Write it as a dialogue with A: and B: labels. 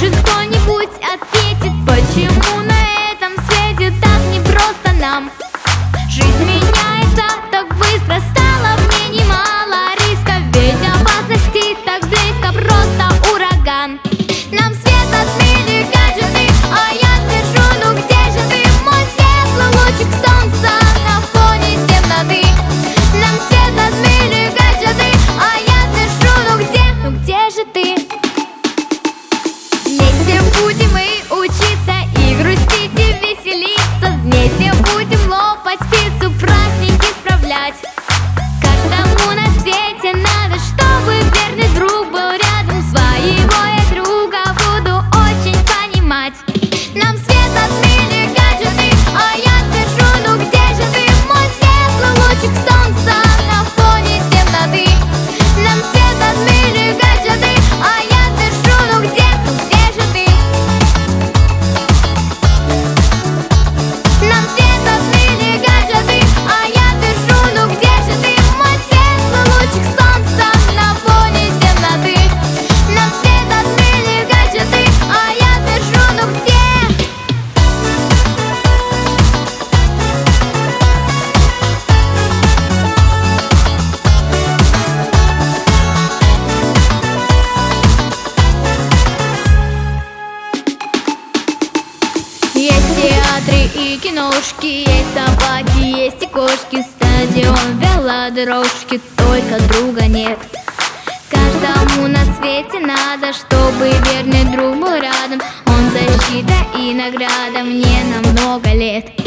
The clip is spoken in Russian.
A: Может, кто-нибудь ответит, почему на этом свете так непросто нам? Жизнь меняется так быстро, стало мне немало риска, ведь опасности так близко, просто ураган. Нам свет отмели гаджеты, а я держу, ну где же ты, мой светлый лучик солнца на фоне темноты? Нам свет отмели гаджеты, а я держу, ну где же ты? Вместе будем мы учиться и грустить, и веселиться. Вместе будем лопать пиццу, праздники справлять. Каждому на свете надо, чтобы верный друг был рядом. Своего я друга буду очень понимать. Нам свет отмели гаджеты, а я держу, ну где же ты, мой светлый лучик солнца на фоне темноты? Нам свет отмели гаджеты, а я держу, ну где же ты? Нам свет отмели гаджеты, а я держу, ну где же ты, мой светлый лучик солнца на фоне темноты? Нам свет отмели гаджеты, а я держу, ну где? Есть театры и киношки, есть собаки, есть и кошки, стадион, велодорожки, только друга нет. Каждому на свете надо, чтобы верный друг был рядом. Он защита и награда мне на много лет.